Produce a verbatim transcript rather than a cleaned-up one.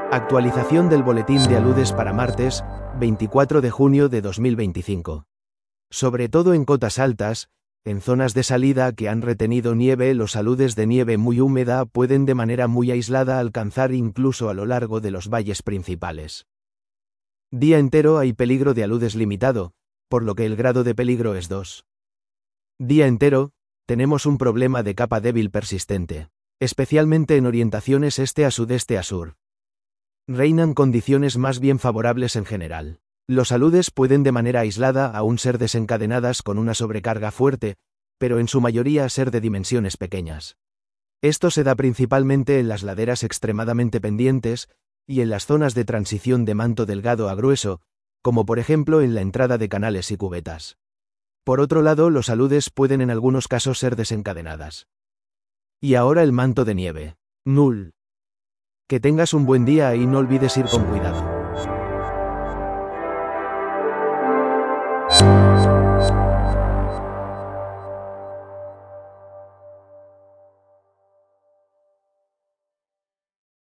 Actualización del boletín de aludes para martes, veinticuatro de junio de dos mil veinticinco. Sobre todo en cotas altas, en zonas de salida que han retenido nieve, los aludes de nieve muy húmeda pueden de manera muy aislada alcanzar incluso a lo largo de los valles principales. Día entero hay peligro de aludes limitado, por lo que el grado de peligro es dos. Día entero, tenemos un problema de capa débil persistente, especialmente en orientaciones este a sudeste a sur. Reinan condiciones más bien favorables en general. Los aludes pueden de manera aislada aún ser desencadenadas con una sobrecarga fuerte, pero en su mayoría ser de dimensiones pequeñas. Esto se da principalmente en las laderas extremadamente pendientes y en las zonas de transición de manto delgado a grueso, como por ejemplo en la entrada de canales y cubetas. Por otro lado, los aludes pueden en algunos casos ser desencadenadas. Y ahora el manto de nieve. Null. Que tengas un buen día y no olvides ir con cuidado.